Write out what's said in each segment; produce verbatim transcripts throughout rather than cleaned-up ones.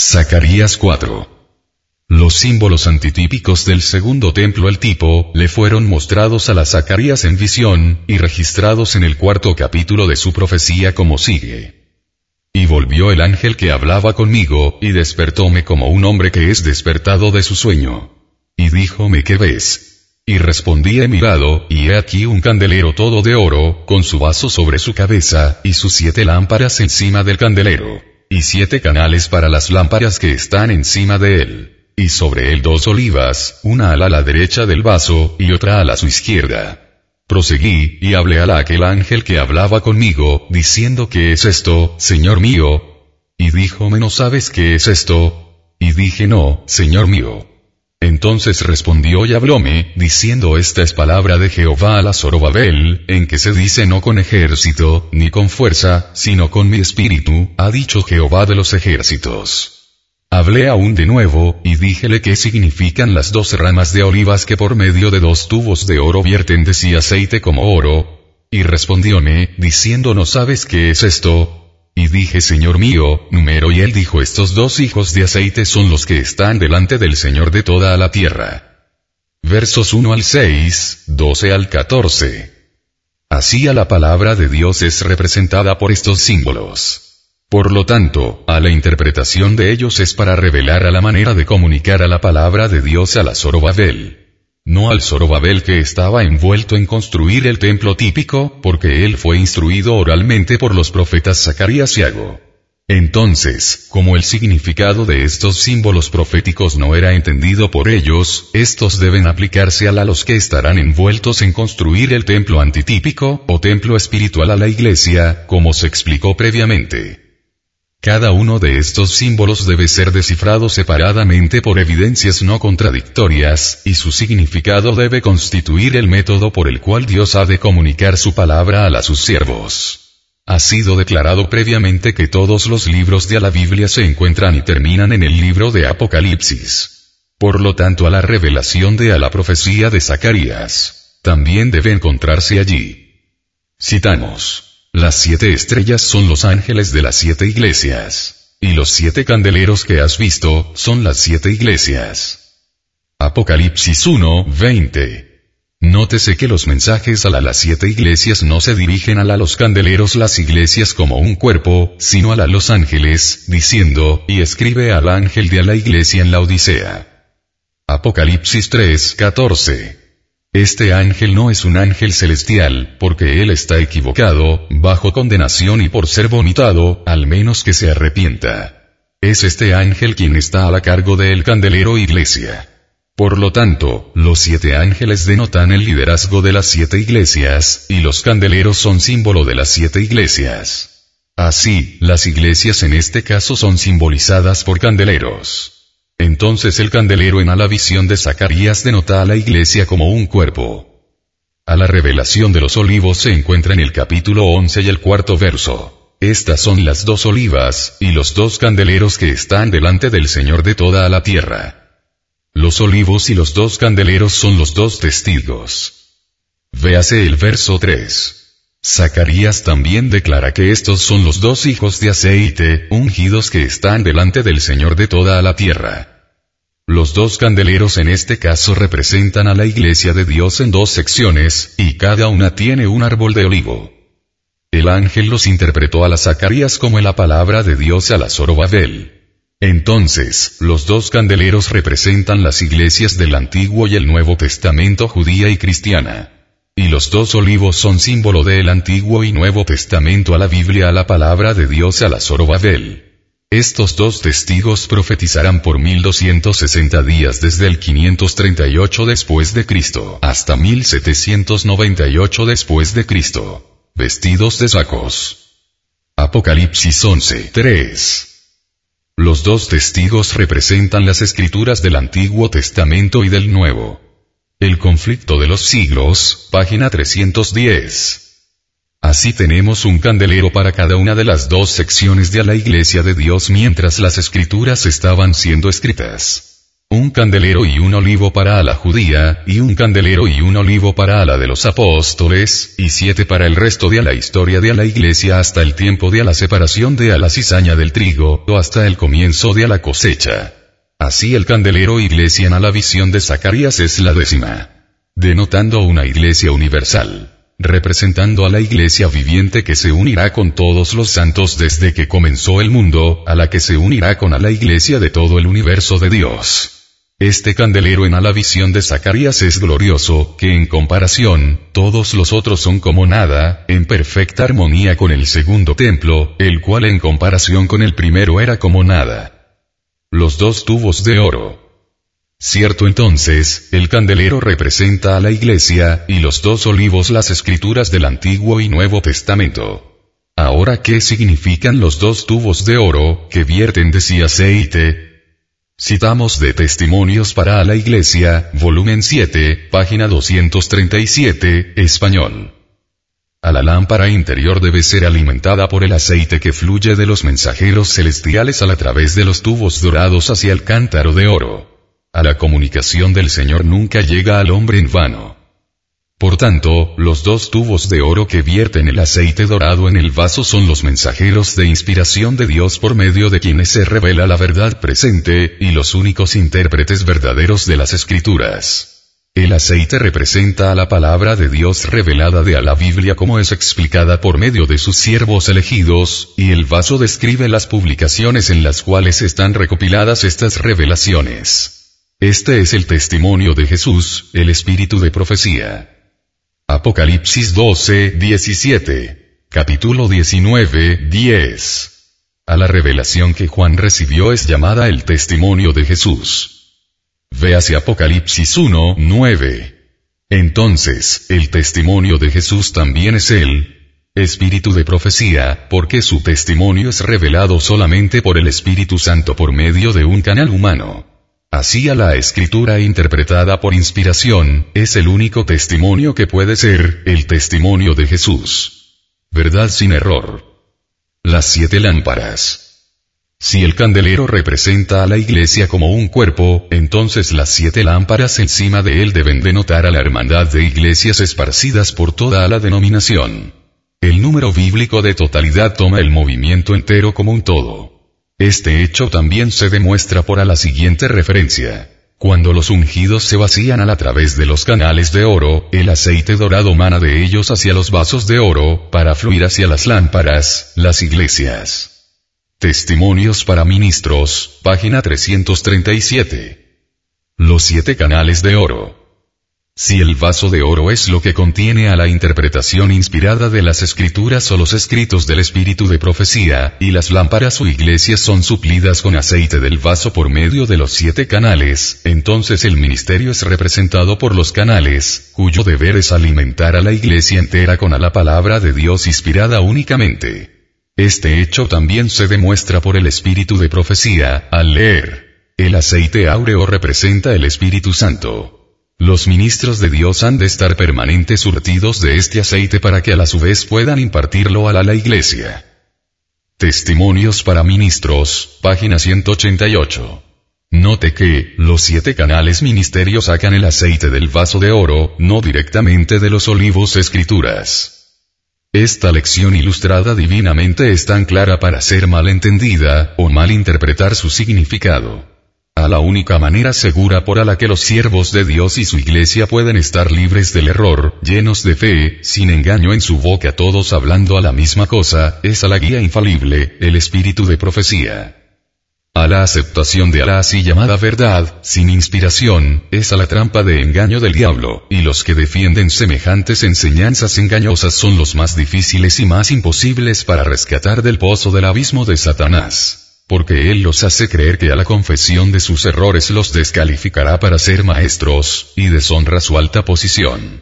Zacarías cuatro. Los símbolos antitípicos del segundo templo, el tipo, le fueron mostrados a la Zacarías en visión, y registrados en el cuarto capítulo de su profecía como sigue. Y volvió el ángel que hablaba conmigo, y despertóme como un hombre que es despertado de su sueño. Y díjome, ¿qué ves? Y respondí, he mirado, y he aquí un candelero todo de oro, con su vaso sobre su cabeza, y sus siete lámparas encima del candelero, y siete canales para las lámparas que están encima de él. Y sobre él dos olivas, una ala a la derecha del vaso, y otra a la su izquierda. Proseguí, y hablé a aquel ángel que hablaba conmigo, diciendo, ¿qué es esto, Señor mío? Y díjome, ¿no sabes qué es esto? Y dije, no, Señor mío. Entonces respondió y hablóme, diciendo, esta es palabra de Jehová a la Zorobabel, en que se dice, no con ejército, ni con fuerza, sino con mi espíritu, ha dicho Jehová de los ejércitos. Hablé aún de nuevo, y díjele qué significan las dos ramas de olivas que por medio de dos tubos de oro vierten de sí aceite como oro. Y respondióme, diciendo, ¿no sabes qué es esto? Y dije, Señor mío, número. Y él dijo, estos dos hijos de aceite son los que están delante del Señor de toda la tierra. Versos uno al seis, doce al catorce. Así a la palabra de Dios es representada por estos símbolos. Por lo tanto, a la interpretación de ellos es para revelar a la manera de comunicar a la palabra de Dios a la Zorobabel. No al Zorobabel que estaba envuelto en construir el templo típico, porque él fue instruido oralmente por los profetas Zacarías y Hago. Entonces, como el significado de estos símbolos proféticos no era entendido por ellos, estos deben aplicarse a los que estarán envueltos en construir el templo antitípico, o templo espiritual a la iglesia, como se explicó previamente. Cada uno de estos símbolos debe ser descifrado separadamente por evidencias no contradictorias, y su significado debe constituir el método por el cual Dios ha de comunicar su palabra a sus siervos. Ha sido declarado previamente que todos los libros de la Biblia se encuentran y terminan en el libro de Apocalipsis. Por lo tanto, a la revelación de a la profecía de Zacarías también debe encontrarse allí. Citamos. Las siete estrellas son los ángeles de las siete iglesias, y los siete candeleros que has visto son las siete iglesias. Apocalipsis uno, veinte. Nótese que los mensajes a la, las siete iglesias no se dirigen a la los candeleros las iglesias como un cuerpo, sino a la los ángeles, diciendo, y escribe al ángel de a la iglesia en la Odisea. Apocalipsis tres, catorce. Este ángel no es un ángel celestial, porque él está equivocado, bajo condenación y por ser vomitado, al menos que se arrepienta. Es este ángel quien está a la cargo del candelero iglesia. Por lo tanto, los siete ángeles denotan el liderazgo de las siete iglesias, y los candeleros son símbolo de las siete iglesias. Así, las iglesias en este caso son simbolizadas por candeleros. Entonces el candelero en a la visión de Zacarías denota a la iglesia como un cuerpo. A la revelación de los olivos se encuentra en el capítulo once y el cuarto verso. Estas son las dos olivas, y los dos candeleros que están delante del Señor de toda la tierra. Los olivos y los dos candeleros son los dos testigos. Véase el verso tres. Zacarías también declara que estos son los dos hijos de aceite, ungidos que están delante del Señor de toda la tierra. Los dos candeleros en este caso representan a la iglesia de Dios en dos secciones, y cada una tiene un árbol de olivo. El ángel los interpretó a la Zacarías como la palabra de Dios a la Zorobabel. Entonces, los dos candeleros representan las iglesias del Antiguo y el Nuevo Testamento judía y cristiana. Y los dos olivos son símbolo del Antiguo y Nuevo Testamento a la Biblia a la palabra de Dios a la Zorobabel. Estos dos testigos profetizarán por mil doscientos sesenta días desde el quinientos treinta y ocho después de Cristo hasta mil setecientos noventa y ocho después de Cristo, vestidos de sacos. Apocalipsis once, tres. Los dos testigos representan las escrituras del Antiguo Testamento y del Nuevo. El conflicto de los siglos, página trescientos diez. Así tenemos un candelero para cada una de las dos secciones de la iglesia de Dios mientras las escrituras estaban siendo escritas. un candelero y un olivo para Ala judía, y un candelero y un olivo para Ala de los apóstoles, y siete para el resto de la historia de la iglesia hasta el tiempo de la separación de la cizaña del trigo, o hasta el comienzo de la cosecha. Así el candelero iglesia en la visión de Zacarías es la décima, denotando una iglesia universal, representando a la iglesia viviente que se unirá con todos los santos desde que comenzó el mundo, a la que se unirá con a la iglesia de todo el universo de Dios. Este candelero en la visión de Zacarías es glorioso, que en comparación, todos los otros son como nada, en perfecta armonía con el segundo templo, el cual en comparación con el primero era como nada. Los dos tubos de oro. Cierto entonces, el candelero representa a la iglesia, y los dos olivos las escrituras del Antiguo y Nuevo Testamento. Ahora, ¿qué significan los dos tubos de oro, que vierten de sí aceite? Citamos de Testimonios para la Iglesia, volumen siete, página doscientos treinta y siete, español. A la lámpara interior debe ser alimentada por el aceite que fluye de los mensajeros celestiales a través de los tubos dorados hacia el cántaro de oro. A la comunicación del Señor nunca llega al hombre en vano. Por tanto, los dos tubos de oro que vierten el aceite dorado en el vaso son los mensajeros de inspiración de Dios por medio de quienes se revela la verdad presente, y los únicos intérpretes verdaderos de las Escrituras. El aceite representa a la palabra de Dios revelada de a la Biblia como es explicada por medio de sus siervos elegidos, y el vaso describe las publicaciones en las cuales están recopiladas estas revelaciones. Este es el testimonio de Jesús, el espíritu de profecía. Apocalipsis doce, diecisiete. Capítulo diecinueve, diez. A la revelación que Juan recibió es llamada el testimonio de Jesús. Véase Apocalipsis uno, nueve. Entonces, el testimonio de Jesús también es el espíritu de profecía, porque su testimonio es revelado solamente por el Espíritu Santo por medio de un canal humano. Así a la escritura interpretada por inspiración, es el único testimonio que puede ser, el testimonio de Jesús. Verdad sin error. Las siete lámparas. Si el candelero representa a la iglesia como un cuerpo, entonces las siete lámparas encima de él deben denotar a la hermandad de iglesias esparcidas por toda la denominación. El número bíblico de totalidad toma el movimiento entero como un todo. Este hecho también se demuestra por a la siguiente referencia. Cuando los ungidos se vacían a través de los canales de oro, el aceite dorado mana de ellos hacia los vasos de oro, para fluir hacia las lámparas, las iglesias. Testimonios para ministros, página trescientos treinta y siete. Los siete canales de oro. Si el vaso de oro es lo que contiene a la interpretación inspirada de las escrituras o los escritos del espíritu de profecía, y las lámparas o iglesias son suplidas con aceite del vaso por medio de los siete canales, entonces el ministerio es representado por los canales, cuyo deber es alimentar a la iglesia entera con a la palabra de Dios inspirada únicamente. Este hecho también se demuestra por el espíritu de profecía, al leer. El aceite áureo representa el Espíritu Santo. Los ministros de Dios han de estar permanentes surtidos de este aceite para que a la su vez puedan impartirlo a la, la iglesia. Testimonios para ministros, página ciento ochenta y ocho. Note que, los siete canales ministerios sacan el aceite del vaso de oro, no directamente de los olivos escrituras. Esta lección ilustrada divinamente es tan clara para ser mal entendida, o mal interpretar su significado. A la única manera segura por a la que los siervos de Dios y su iglesia pueden estar libres del error, llenos de fe, sin engaño en su boca todos hablando a la misma cosa, es a la guía infalible, el espíritu de profecía. A la aceptación de a la así llamada verdad, sin inspiración, es a la trampa de engaño del diablo, y los que defienden semejantes enseñanzas engañosas son los más difíciles y más imposibles para rescatar del pozo del abismo de Satanás. Porque él los hace creer que a la confesión de sus errores los descalificará para ser maestros, y deshonra su alta posición.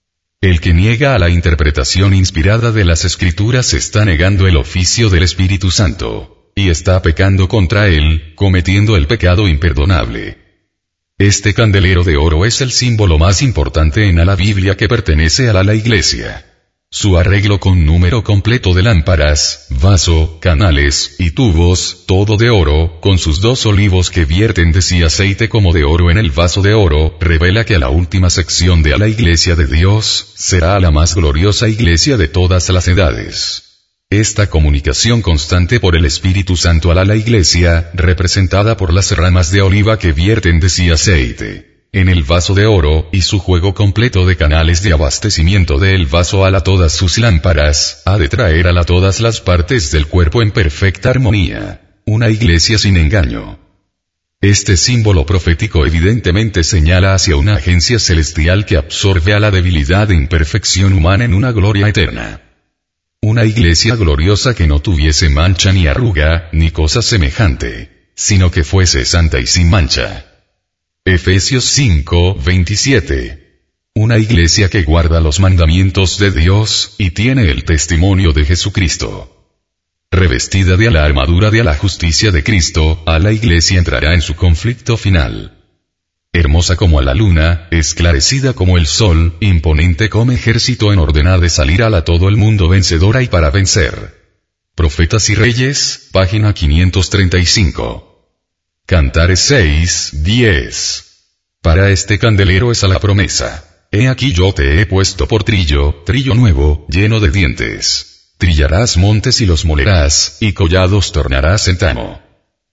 El que niega a la interpretación inspirada de las Escrituras está negando el oficio del Espíritu Santo, y está pecando contra él, cometiendo el pecado imperdonable. Este candelero de oro es el símbolo más importante en la Biblia que pertenece a la, la Iglesia. Su arreglo con número completo de lámparas, vaso, canales, y tubos, todo de oro, con sus dos olivos que vierten de sí aceite como de oro en el vaso de oro, revela que a la última sección de a la iglesia de Dios, será la más gloriosa iglesia de todas las edades. Esta comunicación constante por el Espíritu Santo a la, la iglesia, representada por las ramas de oliva que vierten de sí aceite en el vaso de oro, y su juego completo de canales de abastecimiento del vaso a la todas sus lámparas, ha de traer a la todas las partes del cuerpo en perfecta armonía. Una iglesia sin engaño. Este símbolo profético evidentemente señala hacia una agencia celestial que absorbe a la debilidad e imperfección humana en una gloria eterna. Una iglesia gloriosa que no tuviese mancha ni arruga, ni cosa semejante, sino que fuese santa y sin mancha. Efesios cinco, veintisiete. Una iglesia que guarda los mandamientos de Dios, y tiene el testimonio de Jesucristo. Revestida de la armadura de la justicia de Cristo, a la iglesia entrará en su conflicto final. Hermosa como a la luna, esclarecida como el sol, imponente como ejército en orden de salir a la todo el mundo vencedora y para vencer. Profetas y Reyes, página quinientos treinta y cinco. Cantares seis, diez. Para este candelero es a la promesa. He aquí yo te he puesto por trillo, trillo nuevo, lleno de dientes. Trillarás montes y los molerás, y collados tornarás en tamo.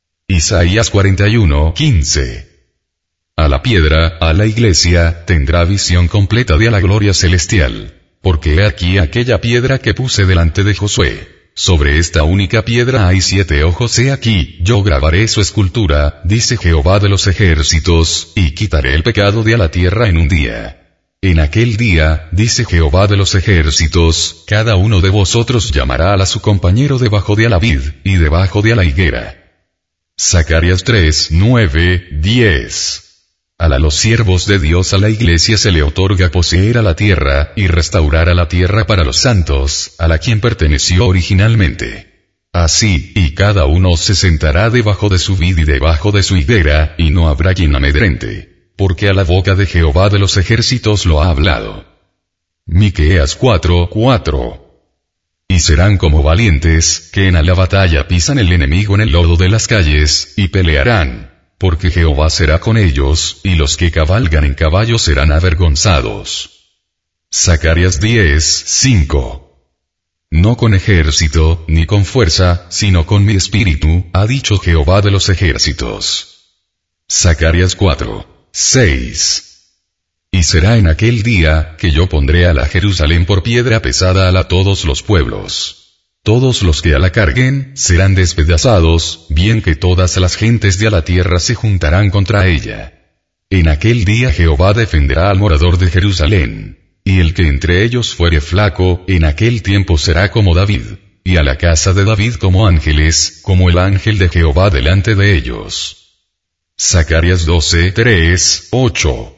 Isaías cuarenta y uno, quince. A la piedra, a la iglesia, tendrá visión completa de a la gloria celestial. Porque he aquí aquella piedra que puse delante de Josué. Sobre esta única piedra hay siete ojos, he aquí, yo grabaré su escultura, dice Jehová de los ejércitos, y quitaré el pecado de a la tierra en un día. En aquel día, dice Jehová de los ejércitos, cada uno de vosotros llamará a su compañero debajo de a la vid, y debajo de a la higuera. Zacarías tres, nueve, diez. A la los siervos de Dios a la iglesia se le otorga poseer a la tierra, y restaurar a la tierra para los santos, a la quien perteneció originalmente. Así, y cada uno se sentará debajo de su vid y debajo de su higuera, y no habrá quien amedrente, porque a la boca de Jehová de los ejércitos lo ha hablado. Miqueas cuatro, cuatro. Y serán como valientes, que en a la batalla pisan el enemigo en el lodo de las calles, y pelearán. Porque Jehová será con ellos, y los que cabalgan en caballos serán avergonzados. Zacarías diez, cinco. No con ejército, ni con fuerza, sino con mi espíritu, ha dicho Jehová de los ejércitos. Zacarías cuatro, seis. Y será en aquel día, que yo pondré a la Jerusalén por piedra pesada a la todos los pueblos. Todos los que a la carguen, serán despedazados, bien que todas las gentes de a la tierra se juntarán contra ella. En aquel día Jehová defenderá al morador de Jerusalén, y el que entre ellos fuere flaco, en aquel tiempo será como David, y a la casa de David como ángeles, como el ángel de Jehová delante de ellos. Zacarías doce, tres, ocho.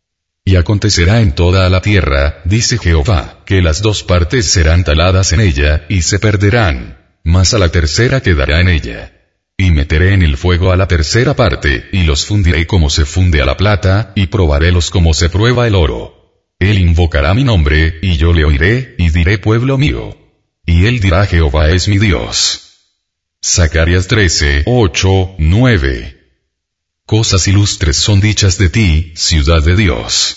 Y acontecerá en toda la tierra, dice Jehová, que las dos partes serán taladas en ella, y se perderán, mas a la tercera quedará en ella. Y meteré en el fuego a la tercera parte, y los fundiré como se funde a la plata, y probarélos como se prueba el oro. Él invocará mi nombre, y yo le oiré, y diré pueblo mío. Y él dirá Jehová es mi Dios. Zacarías trece, ocho, nueve. Cosas ilustres son dichas de ti, ciudad de Dios.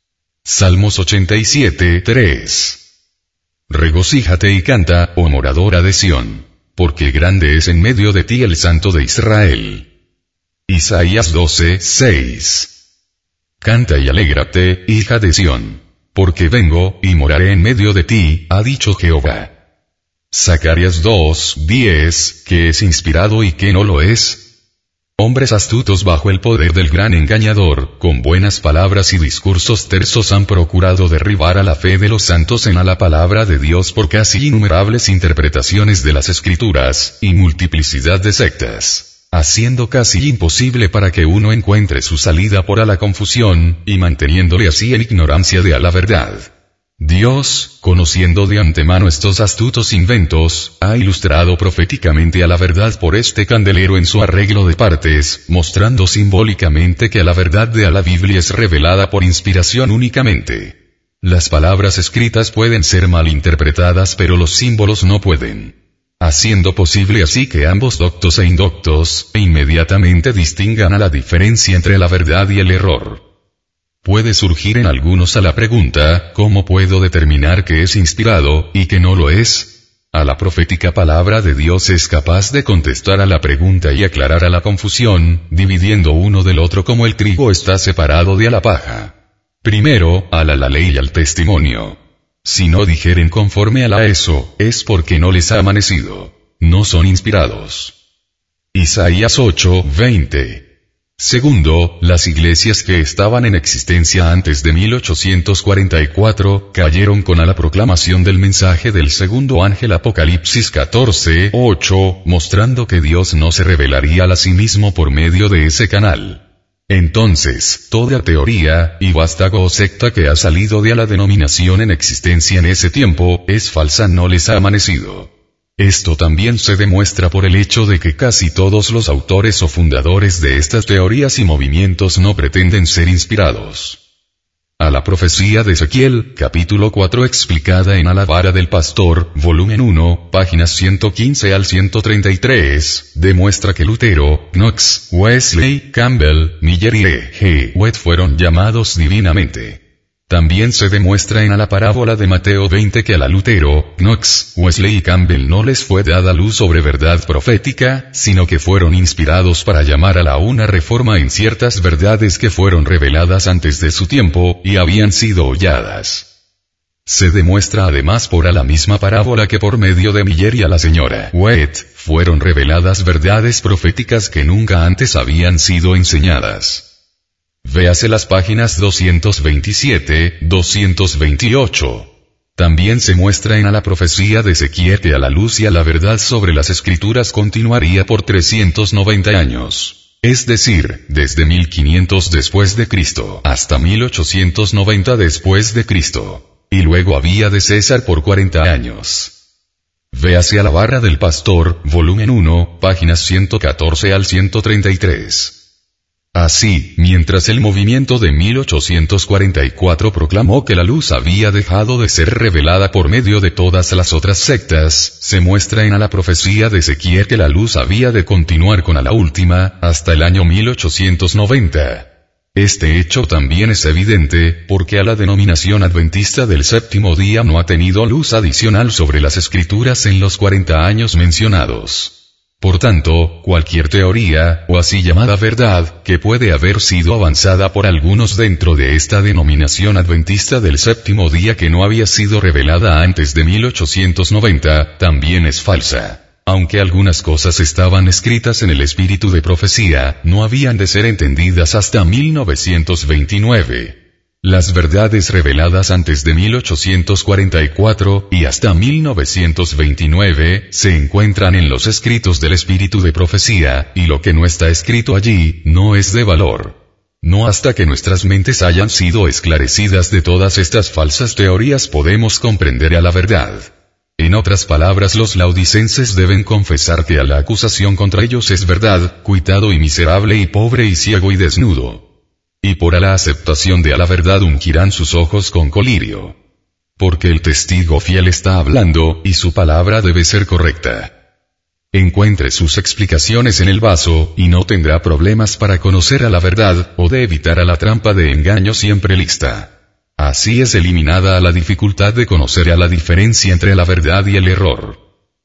Salmos ochenta y siete, tres. Regocíjate y canta, oh moradora de Sión, porque grande es en medio de ti el Santo de Israel. Isaías doce, seis. Canta y alégrate, hija de Sión, porque vengo, y moraré en medio de ti, ha dicho Jehová. Zacarías dos, diez, que es inspirado y que no lo es. Hombres astutos bajo el poder del gran engañador, con buenas palabras y discursos tersos han procurado derribar a la fe de los santos en a la palabra de Dios por casi innumerables interpretaciones de las Escrituras, y multiplicidad de sectas, haciendo casi imposible para que uno encuentre su salida por a la confusión, y manteniéndole así en ignorancia de a la verdad. Dios, conociendo de antemano estos astutos inventos, ha ilustrado proféticamente a la verdad por este candelero en su arreglo de partes, mostrando simbólicamente que a la verdad de a la Biblia es revelada por inspiración únicamente. Las palabras escritas pueden ser malinterpretadas pero los símbolos no pueden. Haciendo posible así que ambos doctos e indoctos, e inmediatamente distingan a la diferencia entre la verdad y el error. Puede surgir en algunos a la pregunta, ¿cómo puedo determinar que es inspirado, y que no lo es? A la profética palabra de Dios es capaz de contestar a la pregunta y aclarar a la confusión, dividiendo uno del otro como el trigo está separado de a la paja. Primero, a la, la ley y al testimonio. Si no dijeren conforme a la eso, es porque no les ha amanecido. No son inspirados. Isaías ocho, veinte. Segundo, las iglesias que estaban en existencia antes de mil ochocientos cuarenta y cuatro, cayeron con a la proclamación del mensaje del segundo ángel Apocalipsis catorce, ocho, mostrando que Dios no se revelaría a sí mismo por medio de ese canal. Entonces, toda teoría, y vástago o secta que ha salido de a la denominación en existencia en ese tiempo, es falsa, no les ha amanecido. Esto también se demuestra por el hecho de que casi todos los autores o fundadores de estas teorías y movimientos no pretenden ser inspirados. A la profecía de Ezequiel, capítulo cuatro explicada en A la vara del pastor, volumen uno, páginas ciento quince al ciento treinta y tres, demuestra que Lutero, Knox, Wesley, Campbell, Miller y E G White fueron llamados divinamente. También se demuestra en a la parábola de Mateo veinte que a la Lutero, Knox, Wesley y Campbell no les fue dada luz sobre verdad profética, sino que fueron inspirados para llamar a la una reforma en ciertas verdades que fueron reveladas antes de su tiempo, y habían sido holladas. Se demuestra además por a la misma parábola que por medio de Miller y a la señora White, fueron reveladas verdades proféticas que nunca antes habían sido enseñadas. Véase las páginas doscientos veintisiete, doscientos veintiocho. También se muestra en a la profecía de Ezequiel que a la luz y a la verdad sobre las escrituras continuaría por trescientos noventa años. Es decir, desde mil quinientos después de Cristo hasta mil ochocientos noventa después de Cristo. Y luego había de cesar por cuarenta años. Véase a la barra del pastor, volumen uno, páginas ciento catorce al ciento treinta y tres. Así, mientras el movimiento de mil ochocientos cuarenta y cuatro proclamó que la luz había dejado de ser revelada por medio de todas las otras sectas, se muestra en a la profecía de Ezequiel que la luz había de continuar con a la última, hasta el año mil ochocientos noventa. Este hecho también es evidente, porque a la denominación adventista del séptimo día no ha tenido luz adicional sobre las escrituras en los cuarenta años mencionados. Por tanto, cualquier teoría, o así llamada verdad, que puede haber sido avanzada por algunos dentro de esta denominación adventista del séptimo día que no había sido revelada antes de mil ochocientos noventa, también es falsa. Aunque algunas cosas estaban escritas en el espíritu de profecía, no habían de ser entendidas hasta mil novecientos veintinueve. Las verdades reveladas antes de mil ochocientos cuarenta y cuatro, y hasta mil novecientos veintinueve, se encuentran en los escritos del espíritu de profecía, y lo que no está escrito allí, no es de valor. No hasta que nuestras mentes hayan sido esclarecidas de todas estas falsas teorías podemos comprender a la verdad. En otras palabras, los laodicenses deben confesar que a la acusación contra ellos es verdad, cuitado y miserable y pobre y ciego y desnudo. Y por a la aceptación de a la verdad ungirán sus ojos con colirio. Porque el testigo fiel está hablando, y su palabra debe ser correcta. Encuentre sus explicaciones en el vaso, y no tendrá problemas para conocer a la verdad, o de evitar a la trampa de engaño siempre lista. Así es eliminada la dificultad de conocer a la diferencia entre la verdad y el error.